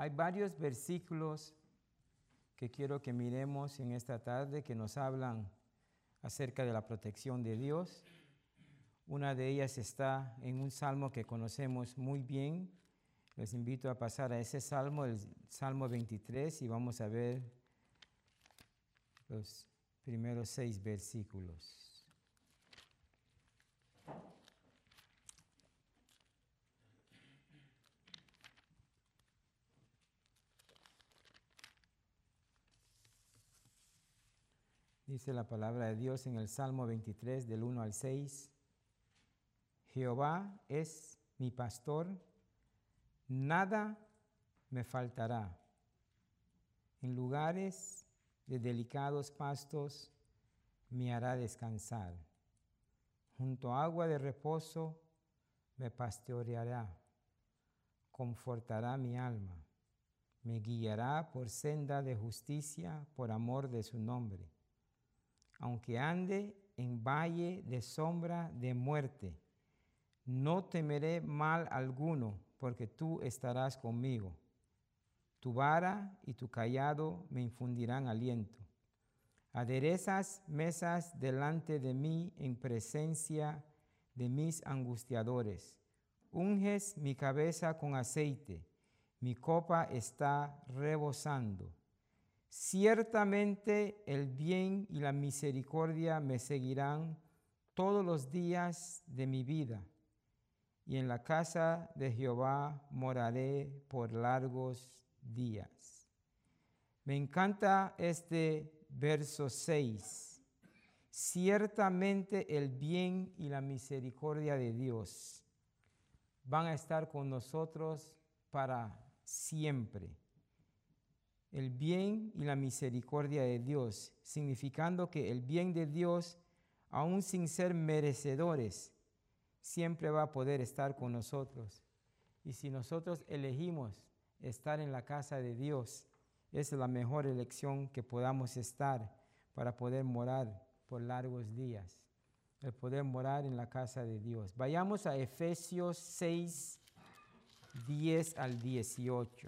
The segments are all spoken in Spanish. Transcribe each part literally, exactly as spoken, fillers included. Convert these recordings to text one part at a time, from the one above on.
Hay varios versículos que quiero que miremos en esta tarde que nos hablan acerca de la protección de Dios. Una de ellas está en un salmo que conocemos muy bien. Les invito a pasar a ese salmo, el Salmo veintitrés, y vamos a ver los primeros seis versículos. Dice la palabra de Dios en el Salmo veintitrés, del uno al seis. Jehová es mi pastor, nada me faltará. En lugares de delicados pastos me hará descansar. Junto a agua de reposo me pastoreará. Confortará mi alma. Me guiará por senda de justicia por amor de su nombre. Aunque ande en valle de sombra de muerte, no temeré mal alguno, porque tú estarás conmigo. Tu vara y tu cayado me infundirán aliento. Aderezas mesas delante de mí en presencia de mis angustiadores. Unges mi cabeza con aceite, mi copa está rebosando. Ciertamente el bien y la misericordia me seguirán todos los días de mi vida, y en la casa de Jehová moraré por largos días. Me encanta este verso seis. Ciertamente el bien y la misericordia de Dios van a estar con nosotros para siempre. El bien y la misericordia de Dios, significando que el bien de Dios, aun sin ser merecedores, siempre va a poder estar con nosotros. Y si nosotros elegimos estar en la casa de Dios, es la mejor elección que podamos estar para poder morar por largos días, el poder morar en la casa de Dios. Vayamos a Efesios seis, diez al dieciocho.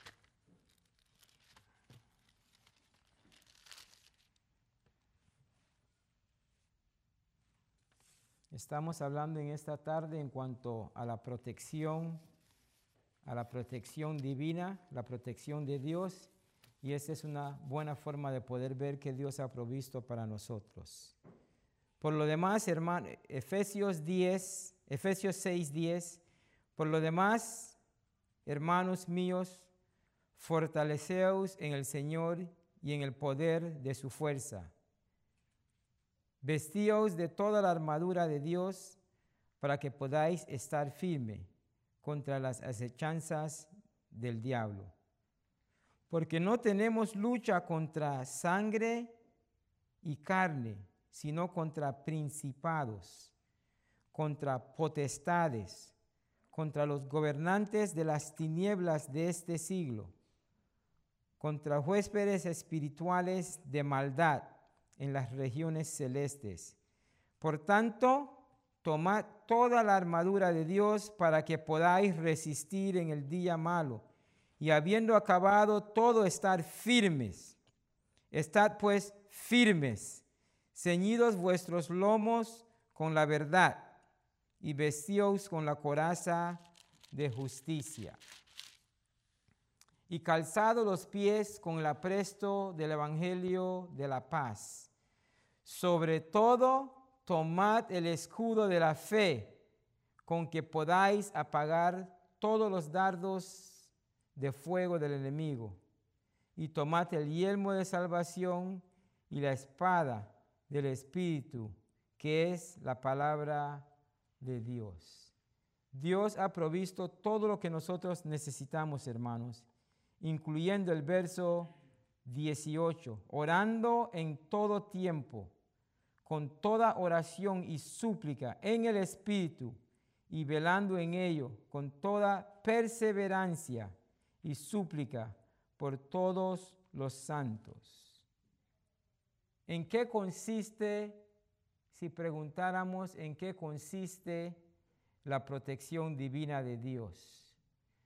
Estamos hablando en esta tarde en cuanto a la protección, a la protección divina, la protección de Dios, y esa es una buena forma de poder ver que Dios ha provisto para nosotros. Por lo demás, hermano, Efesios diez, Efesios seis, diez, por lo demás, hermanos míos, fortaleceos en el Señor y en el poder de su fuerza. Vestíos de toda la armadura de Dios para que podáis estar firme contra las acechanzas del diablo. Porque no tenemos lucha contra sangre y carne, sino contra principados, contra potestades, contra los gobernantes de las tinieblas de este siglo, contra huéspedes espirituales de maldad en las regiones celestes. Por tanto, tomad toda la armadura de Dios para que podáis resistir en el día malo, y habiendo acabado todo, estar firmes. Estad pues firmes, ceñidos vuestros lomos con la verdad, y vestíos con la coraza de justicia, y calzados los pies con el apresto del evangelio de la paz. Sobre todo, tomad el escudo de la fe, con que podáis apagar todos los dardos de fuego del enemigo. Y tomad el yelmo de salvación y la espada del Espíritu, que es la palabra de Dios. Dios ha provisto todo lo que nosotros necesitamos, hermanos, incluyendo el verso dieciocho, orando en todo tiempo, con toda oración y súplica en el Espíritu, y velando en ello con toda perseverancia y súplica por todos los santos. ¿En qué consiste, si preguntáramos en qué consiste la protección divina de Dios?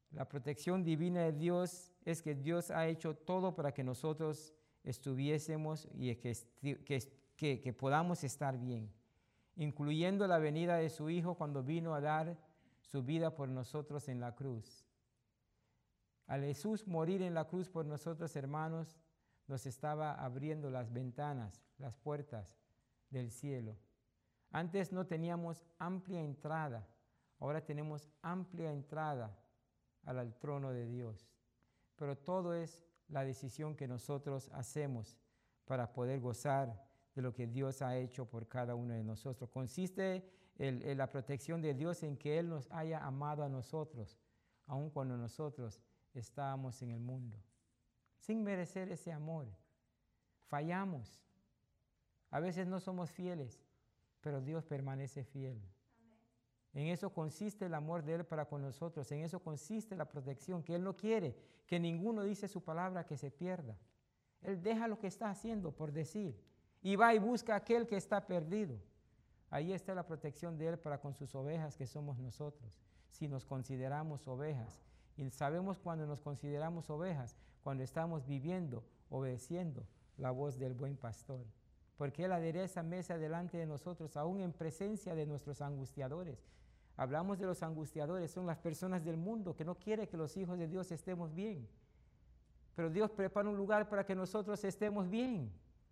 La protección divina de Dios es que Dios ha hecho todo para que nosotros estuviésemos y que, que, que, que podamos estar bien, incluyendo la venida de su Hijo cuando vino a dar su vida por nosotros en la cruz. Al Jesús morir en la cruz por nosotros, hermanos, nos estaba abriendo las ventanas, las puertas del cielo. Antes no teníamos amplia entrada, ahora tenemos amplia entrada al, al trono de Dios. Pero todo es la decisión que nosotros hacemos para poder gozar de lo que Dios ha hecho por cada uno de nosotros. Consiste en, en la protección de Dios en que Él nos haya amado a nosotros, aun cuando nosotros estábamos en el mundo, sin merecer ese amor. Fallamos. A veces no somos fieles, pero Dios permanece fiel. Amén. En eso consiste el amor de Él para con nosotros. En eso consiste la protección, que Él no quiere que ninguno, dice su palabra, que se pierda. Él deja lo que está haciendo por decir y va y busca a aquel que está perdido. Ahí está la protección de Él para con sus ovejas, que somos nosotros, si nos consideramos ovejas. Y sabemos cuando nos consideramos ovejas, cuando estamos viviendo, obedeciendo la voz del buen pastor. Porque Él adereza mesa delante de nosotros, aún en presencia de nuestros angustiadores. Hablamos de los angustiadores, son las personas del mundo que no quieren que los hijos de Dios estemos bien. Pero Dios prepara un lugar para que nosotros estemos bien.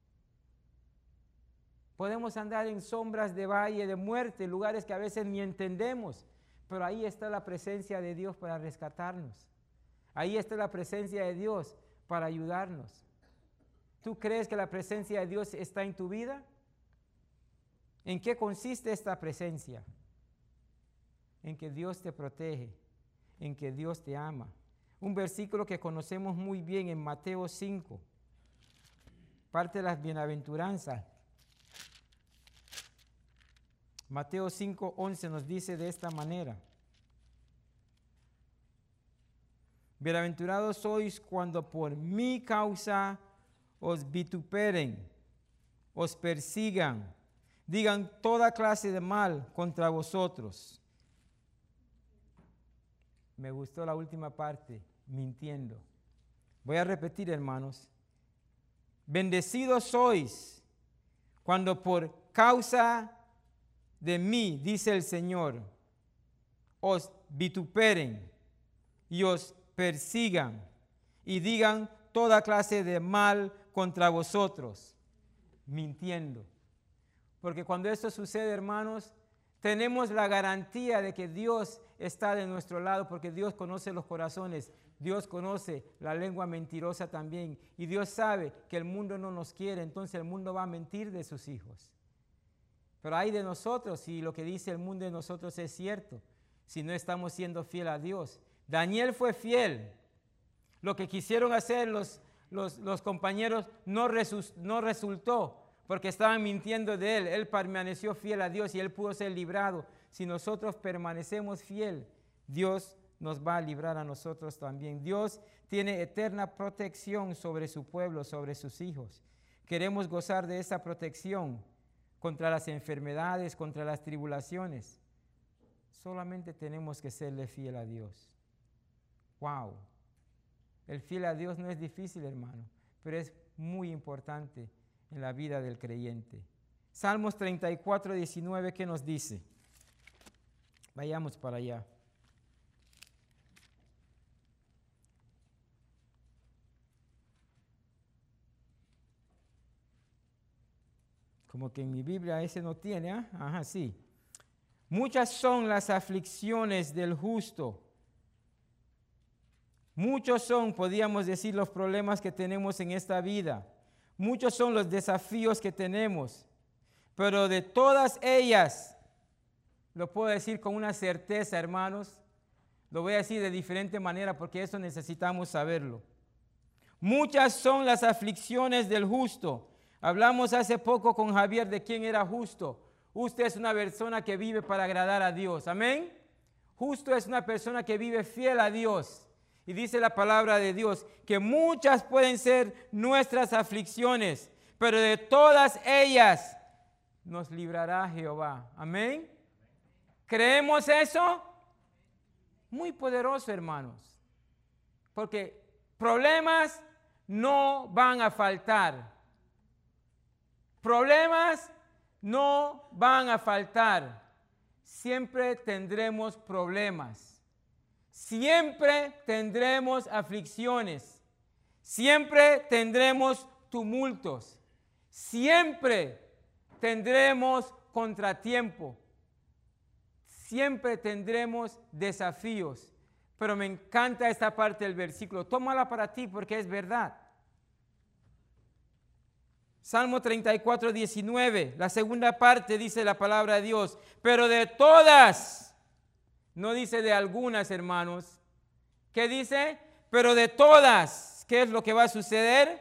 Podemos andar en sombras de valle de muerte, lugares que a veces ni entendemos, pero ahí está la presencia de Dios para rescatarnos. Ahí está la presencia de Dios para ayudarnos. ¿Tú crees que la presencia de Dios está en tu vida? ¿En qué consiste esta presencia? En que Dios te protege, en que Dios te ama. Un versículo que conocemos muy bien en Mateo cinco, parte de las bienaventuranzas. Mateo cinco, once nos dice de esta manera: bienaventurados sois cuando por mi causa os vituperen, os persigan, digan toda clase de mal contra vosotros. Me gustó la última parte, mintiendo. Voy a repetir, hermanos. Bendecidos sois cuando por causa de mí, dice el Señor, os vituperen y os persigan y digan toda clase de mal contra vosotros, mintiendo. Porque cuando esto sucede, hermanos, tenemos la garantía de que Dios está de nuestro lado, porque Dios conoce los corazones, Dios conoce la lengua mentirosa también, y Dios sabe que el mundo no nos quiere, entonces el mundo va a mentir de sus hijos. Pero hay de nosotros si lo que dice el mundo de nosotros es cierto, si no estamos siendo fiel a Dios. Daniel fue fiel. Lo que quisieron hacer los, los, los compañeros no, resu, no resultó, porque estaban mintiendo de él. Él permaneció fiel a Dios y él pudo ser librado. Si nosotros permanecemos fiel, Dios nos va a librar a nosotros también. Dios tiene eterna protección sobre su pueblo, sobre sus hijos. Queremos gozar de esa protección contra las enfermedades, contra las tribulaciones. Solamente tenemos que serle fiel a Dios. Wow. El fiel a Dios no es difícil, hermano, pero es muy importante en la vida del creyente. Salmos treinta y cuatro, diecinueve, ¿qué nos dice? Vayamos para allá. Como que en mi Biblia ese no tiene, ¿ah? ¿eh? Ajá, sí. Muchas son las aflicciones del justo. Muchos son, podríamos decir, los problemas que tenemos en esta vida. Muchos son los desafíos que tenemos. Pero de todas ellas, lo puedo decir con una certeza, hermanos. Lo voy a decir de diferente manera porque eso necesitamos saberlo. Muchas son las aflicciones del justo. Hablamos hace poco con Javier de quién era justo. Usted es una persona que vive para agradar a Dios. Amén. Justo es una persona que vive fiel a Dios. Y dice la palabra de Dios que muchas pueden ser nuestras aflicciones, pero de todas ellas nos librará Jehová. Amén. ¿Creemos eso? Muy poderoso, hermanos. Porque problemas no van a faltar. Problemas no van a faltar. Siempre tendremos problemas. Siempre tendremos aflicciones. Siempre tendremos tumultos. Siempre tendremos contratiempo. Siempre tendremos desafíos. Pero me encanta esta parte del versículo. Tómala para ti porque es verdad. Salmo treinta y cuatro, diecinueve, la segunda parte dice la palabra de Dios. Pero de todas, no dice de algunas, hermanos. ¿Qué dice? Pero de todas, ¿qué es lo que va a suceder?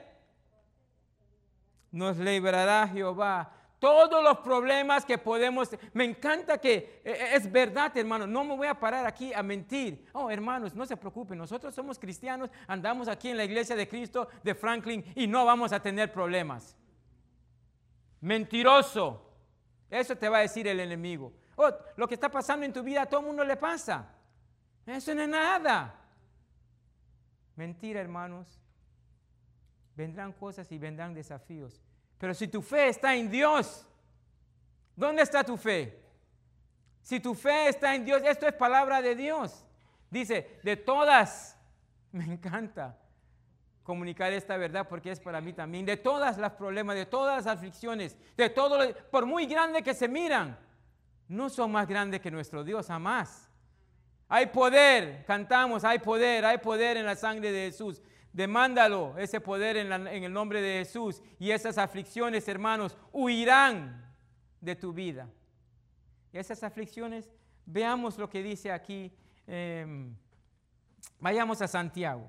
Nos librará Jehová. Todos los problemas que podemos, me encanta que es verdad, hermano, no me voy a parar aquí a mentir. Oh, hermanos, no se preocupen, nosotros somos cristianos, andamos aquí en la iglesia de Cristo de Franklin y no vamos a tener problemas. Mentiroso, eso te va a decir el enemigo. Oh, lo que está pasando en tu vida a todo el mundo le pasa. Eso no es nada. Mentira, hermanos. Vendrán cosas y vendrán desafíos. Pero si tu fe está en Dios, ¿dónde está tu fe? Si tu fe está en Dios, esto es palabra de Dios. Dice, de todas, me encanta comunicar esta verdad porque es para mí también, de todas las problemas, de todas las aflicciones, de todo, lo, por muy grande que se miran, no son más grandes que nuestro Dios, jamás. Hay poder, cantamos, hay poder, hay poder en la sangre de Jesús. Demándalo, ese poder en, la, en el nombre de Jesús. Y esas aflicciones, hermanos, huirán de tu vida. Y esas aflicciones, veamos lo que dice aquí. Eh, vayamos a Santiago.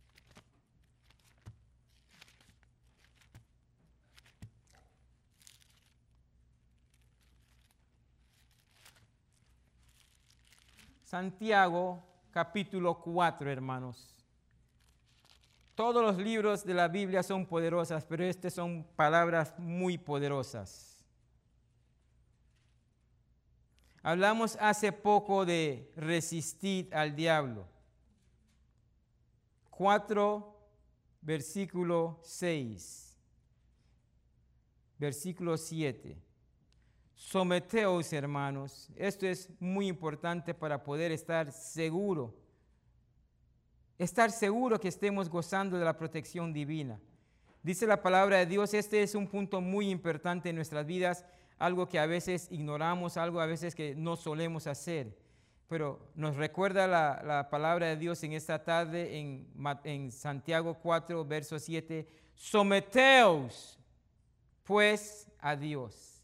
Santiago, capítulo cuatro, hermanos. Todos los libros de la Biblia son poderosas, pero estas son palabras muy poderosas. Hablamos hace poco de resistir al diablo. cuatro, versículo seis. Versículo siete. Someteos, hermanos. Esto es muy importante para poder estar seguro. Estar seguro que estemos gozando de la protección divina. Dice la palabra de Dios, este es un punto muy importante en nuestras vidas, algo que a veces ignoramos, algo a veces que no solemos hacer. Pero nos recuerda la, la palabra de Dios en esta tarde en, en Santiago cuatro, verso siete. Someteos, pues, a Dios.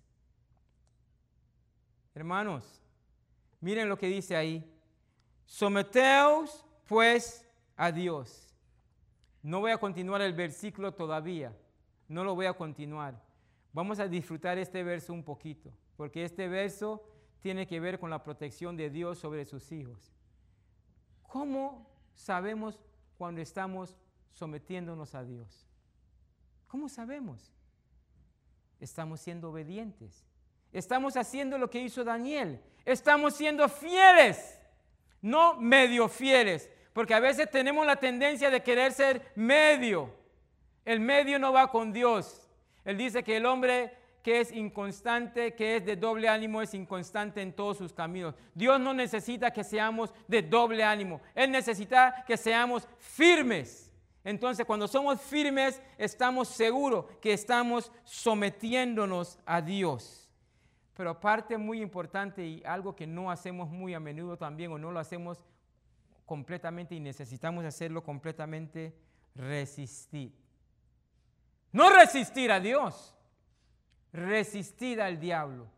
Hermanos, miren lo que dice ahí. Someteos, pues, a Dios. No voy a continuar el versículo todavía. No lo voy a continuar. Vamos a disfrutar este verso un poquito, porque este verso tiene que ver con la protección de Dios sobre sus hijos. ¿Cómo sabemos cuando estamos sometiéndonos a Dios? ¿Cómo sabemos? Estamos siendo obedientes. Estamos haciendo lo que hizo Daniel. Estamos siendo fieles, no medio fieles. Porque a veces tenemos la tendencia de querer ser medio. El medio no va con Dios. Él dice que el hombre que es inconstante, que es de doble ánimo, es inconstante en todos sus caminos. Dios no necesita que seamos de doble ánimo. Él necesita que seamos firmes. Entonces, cuando somos firmes, estamos seguros que estamos sometiéndonos a Dios. Pero parte muy importante y algo que no hacemos muy a menudo también, o no lo hacemos completamente y necesitamos hacerlo completamente, resistir. No resistir a Dios, resistir al diablo.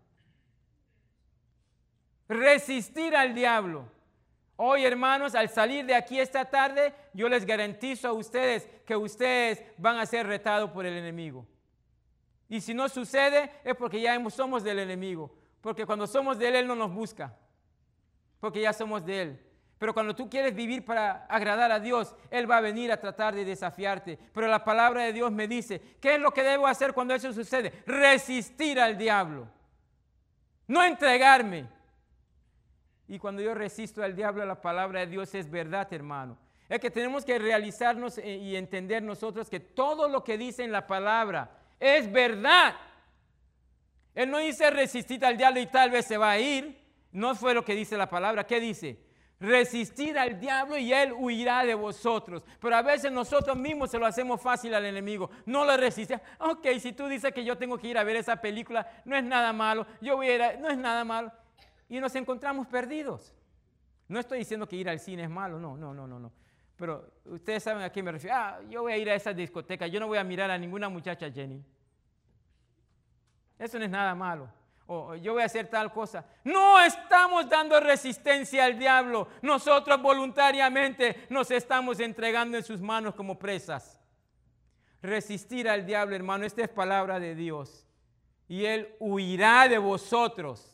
Resistir al diablo. Hoy, hermanos, al salir de aquí esta tarde, yo les garantizo a ustedes que ustedes van a ser retados por el enemigo. Y si no sucede, es porque ya somos del enemigo. Porque cuando somos de él, él no nos busca. Porque ya somos de él. Pero cuando tú quieres vivir para agradar a Dios, Él va a venir a tratar de desafiarte. Pero la palabra de Dios me dice, ¿qué es lo que debo hacer cuando eso sucede? Resistir al diablo. No entregarme. Y cuando yo resisto al diablo, la palabra de Dios es verdad, hermano. Es que tenemos que realizarnos y entender nosotros que todo lo que dice en la palabra es verdad. Él no dice resistir al diablo y tal vez se va a ir. No fue lo que dice la palabra. ¿Qué dice? Resistir al diablo y él huirá de vosotros. Pero a veces nosotros mismos se lo hacemos fácil al enemigo. No lo resiste. Ok, si tú dices que yo tengo que ir a ver esa película, no es nada malo. Yo voy a ir a, no es nada malo. Y nos encontramos perdidos. No estoy diciendo que ir al cine es malo. No, no, no, no, no. Pero ustedes saben a qué me refiero. Ah, yo voy a ir a esa discoteca. Yo no voy a mirar a ninguna muchacha, Jenny. Eso no es nada malo. O yo voy a hacer tal cosa. No estamos dando resistencia al diablo. Nosotros voluntariamente nos estamos entregando en sus manos como presas. Resistir al diablo, hermano, esta es palabra de Dios. Y él huirá de vosotros.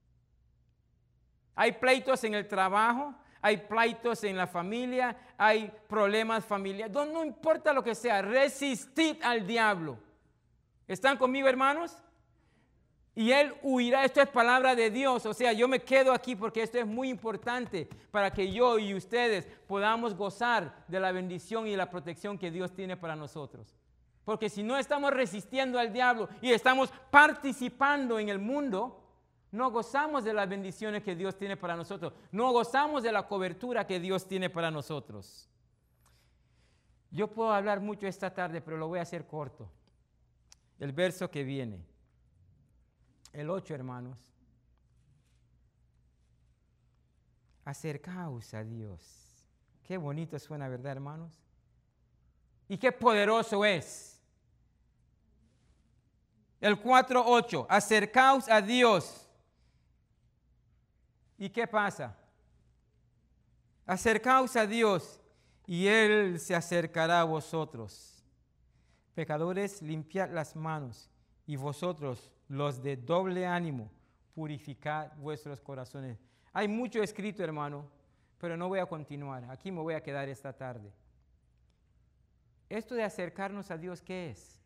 Hay pleitos en el trabajo, hay pleitos en la familia, hay problemas familiares. No, no importa lo que sea, resistid al diablo. ¿Están conmigo, hermanos? Y él huirá. Esto es palabra de Dios. O sea, yo me quedo aquí porque esto es muy importante para que yo y ustedes podamos gozar de la bendición y la protección que Dios tiene para nosotros. Porque si no estamos resistiendo al diablo y estamos participando en el mundo, no gozamos de las bendiciones que Dios tiene para nosotros. No gozamos de la cobertura que Dios tiene para nosotros. Yo puedo hablar mucho esta tarde, pero lo voy a hacer corto. El verso que viene. El ocho, hermanos. Acercaos a Dios. Qué bonito suena, ¿verdad, hermanos? Y qué poderoso es. El cuatro ocho. Acercaos a Dios. ¿Y qué pasa? Acercaos a Dios y Él se acercará a vosotros. Pecadores, limpiad las manos y vosotros, los de doble ánimo, purificad vuestros corazones. Hay mucho escrito, hermano, pero no voy a continuar. Aquí me voy a quedar esta tarde. Esto de acercarnos a Dios, ¿qué es?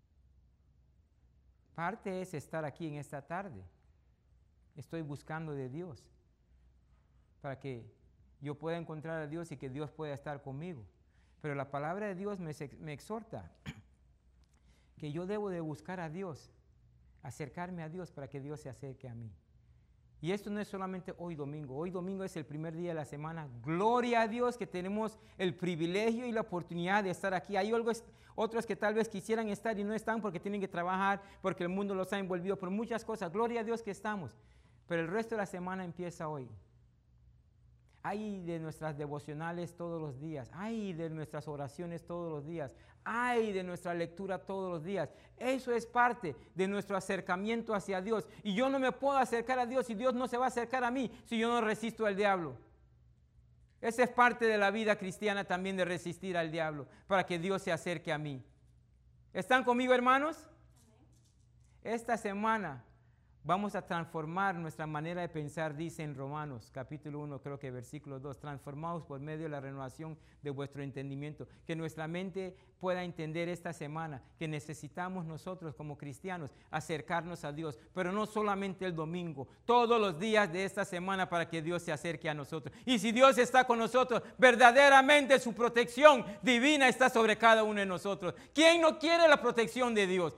Parte es estar aquí en esta tarde. Estoy buscando de Dios para que yo pueda encontrar a Dios y que Dios pueda estar conmigo. Pero la palabra de Dios me, me exhorta que yo debo de buscar a Dios, acercarme a Dios para que Dios se acerque a mí. Y esto no es solamente hoy domingo. Hoy domingo es el primer día de la semana. Gloria a Dios que tenemos el privilegio y la oportunidad de estar aquí. Hay algo, otros que tal vez quisieran estar y no están porque tienen que trabajar, porque el mundo los ha envolvido por muchas cosas. Gloria a Dios que estamos. Pero el resto de la semana empieza hoy. Ay de nuestras devocionales todos los días. Ay de nuestras oraciones todos los días. Ay de nuestra lectura todos los días. Eso es parte de nuestro acercamiento hacia Dios. Y yo no me puedo acercar a Dios y Dios no se va a acercar a mí si yo no resisto al diablo. Esa es parte de la vida cristiana también, de resistir al diablo para que Dios se acerque a mí. ¿Están conmigo, hermanos? Esta semana vamos a transformar nuestra manera de pensar, dice en Romanos, capítulo uno, creo que versículo dos, transformaos por medio de la renovación de vuestro entendimiento, que nuestra mente pueda entender esta semana que necesitamos nosotros como cristianos acercarnos a Dios, pero no solamente el domingo, todos los días de esta semana para que Dios se acerque a nosotros. Y si Dios está con nosotros, verdaderamente su protección divina está sobre cada uno de nosotros. ¿Quién no quiere la protección de Dios?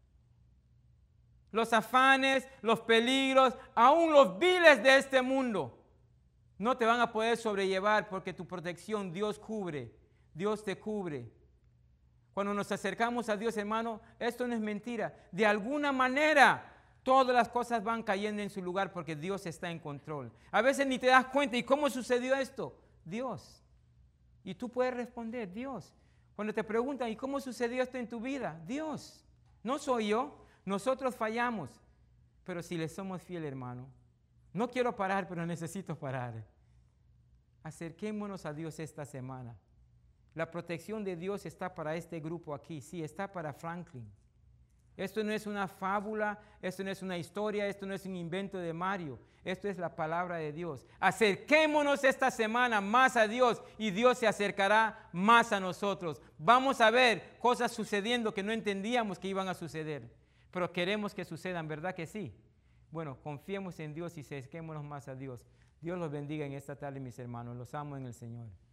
Los afanes, los peligros, aún los viles de este mundo no te van a poder sobrellevar porque tu protección Dios cubre, Dios te cubre. Cuando nos acercamos a Dios, hermano, esto no es mentira. De alguna manera todas las cosas van cayendo en su lugar porque Dios está en control. A veces ni te das cuenta. ¿Y cómo sucedió esto? Dios. Y tú puedes responder, Dios. Cuando te preguntan, ¿y cómo sucedió esto en tu vida? Dios. No soy yo. Nosotros fallamos, pero si le somos fieles, hermano, no quiero parar, pero necesito parar. Acerquémonos a Dios esta semana. La protección de Dios está para este grupo aquí, sí, está para Franklin. Esto no es una fábula, esto no es una historia, esto no es un invento de Mario. Esto es la palabra de Dios. Acerquémonos esta semana más a Dios y Dios se acercará más a nosotros. Vamos a ver cosas sucediendo que no entendíamos que iban a suceder. Pero queremos que sucedan, ¿verdad que sí? Bueno, confiemos en Dios y acerquémonos más a Dios. Dios los bendiga en esta tarde, mis hermanos. Los amo en el Señor.